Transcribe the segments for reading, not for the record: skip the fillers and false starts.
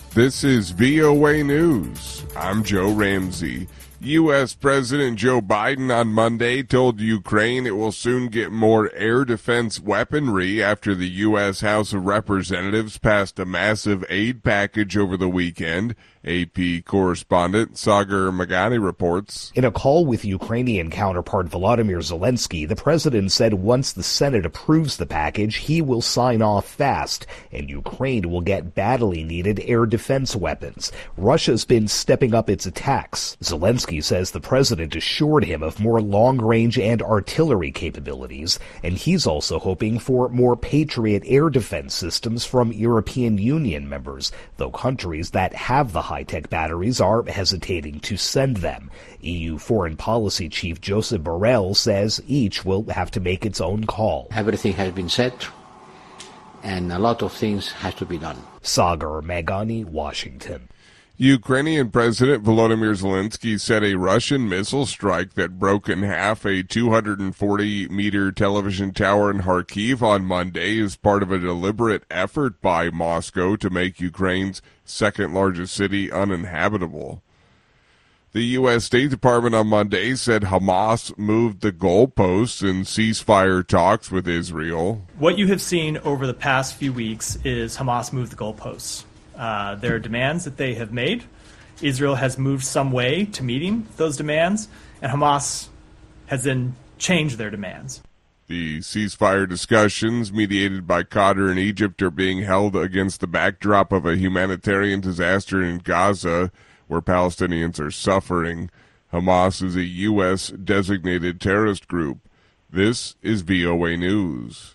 This is VOA News. I'm Joe Ramsey. U.S. President Joe Biden on Monday told Ukraine it will soon get more air defense weaponry after the U.S. House of Representatives passed a massive aid package over the weekend. AP correspondent Sagar Magani reports. In a call with Ukrainian counterpart Volodymyr Zelensky, the president said once the Senate approves the package, he will sign off fast, and Ukraine will get badly needed air defense weapons. Russia's been stepping up its attacks. Zelensky says the president assured him of more long-range and artillery capabilities, and he's also hoping for more Patriot air defense systems from European Union members, though countries that have the high-tech batteries are hesitating to send them. EU Foreign Policy Chief Joseph Borrell says each will have to make its own call. Everything has been said, and a lot of things have to be done. Sagar Magani, Washington. Ukrainian President Volodymyr Zelensky said a Russian missile strike that broke in half a 240-meter television tower in Kharkiv on Monday is part of a deliberate effort by Moscow to make Ukraine's second-largest city uninhabitable. The U.S. State Department on Monday said Hamas moved the goalposts in ceasefire talks with Israel. What you have seen over the past few weeks is Hamas move the goalposts. There are demands that they have made. Israel has moved some way to meeting those demands, and Hamas has then changed their demands. The ceasefire discussions, mediated by Qatar and Egypt, are being held against the backdrop of a humanitarian disaster in Gaza, where Palestinians are suffering. Hamas is a U.S. designated terrorist group. This is VOA News.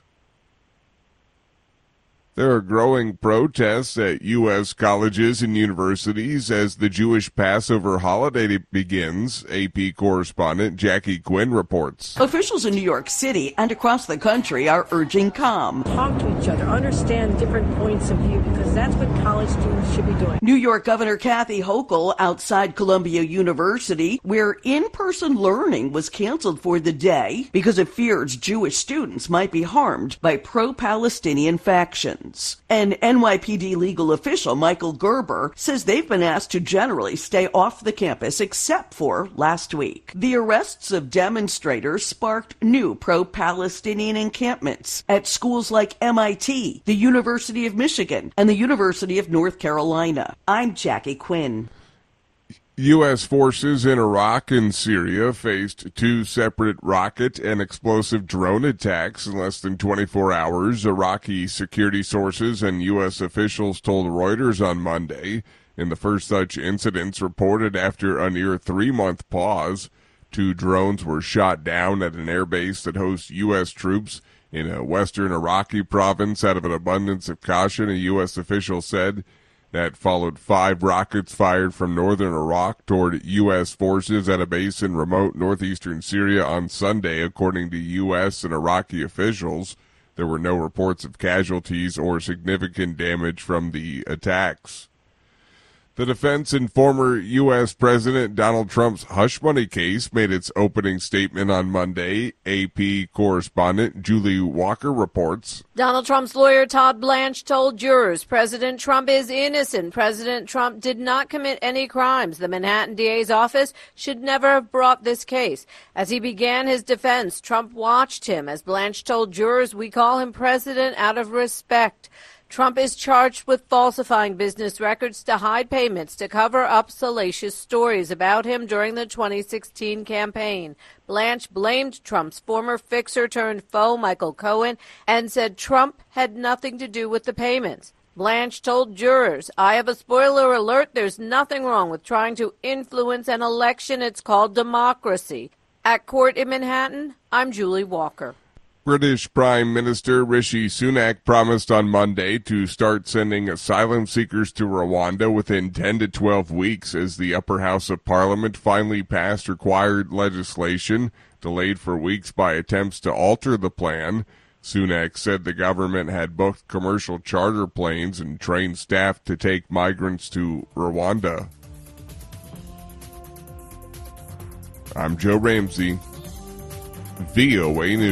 There are growing protests at U.S. colleges and universities as the Jewish Passover holiday begins. AP correspondent Jackie Quinn reports. Officials in New York City and across the country are urging calm. Talk to each other, understand different points of view, because that's what college students should be doing. New York Governor Kathy Hochul outside Columbia University, where in-person learning was canceled for the day because it fears Jewish students might be harmed by pro-Palestinian factions. An NYPD legal official, Michael Gerber, says they've been asked to generally stay off the campus except for last week. The arrests of demonstrators sparked new pro-Palestinian encampments at schools like MIT, the University of Michigan, and the University of North Carolina. I'm Jackie Quinn. U.S. forces in Iraq and Syria faced two separate rocket and explosive drone attacks in less than 24 hours, Iraqi security sources and U.S. officials told Reuters on Monday. In the first such incidents reported after a near 3-month pause, two drones were shot down at an airbase that hosts U.S. troops in a western Iraqi province out of an abundance of caution, a U.S. official said. That followed 5 rockets fired from northern Iraq toward U.S. forces at a base in remote northeastern Syria on Sunday, according to U.S. and Iraqi officials. There were no reports of casualties or significant damage from the attacks. The defense in former U.S. President Donald Trump's hush money case made its opening statement on Monday. AP correspondent Julie Walker reports. Donald Trump's lawyer Todd Blanche told jurors President Trump is innocent. President Trump did not commit any crimes. The Manhattan DA's office should never have brought this case. As he began his defense, Trump watched him. As Blanche told jurors, we call him president out of respect. Trump is charged with falsifying business records to hide payments to cover up salacious stories about him during the 2016 campaign. Blanche blamed Trump's former fixer-turned-foe, Michael Cohen, and said Trump had nothing to do with the payments. Blanche told jurors, I have a spoiler alert, there's nothing wrong with trying to influence an election. It's called democracy. At court in Manhattan, I'm Julie Walker. British Prime Minister Rishi Sunak promised on Monday to start sending asylum seekers to Rwanda within 10 to 12 weeks as the upper house of parliament finally passed required legislation, delayed for weeks by attempts to alter the plan. Sunak said the government had booked commercial charter planes and trained staff to take migrants to Rwanda. I'm Joe Ramsey, VOA News.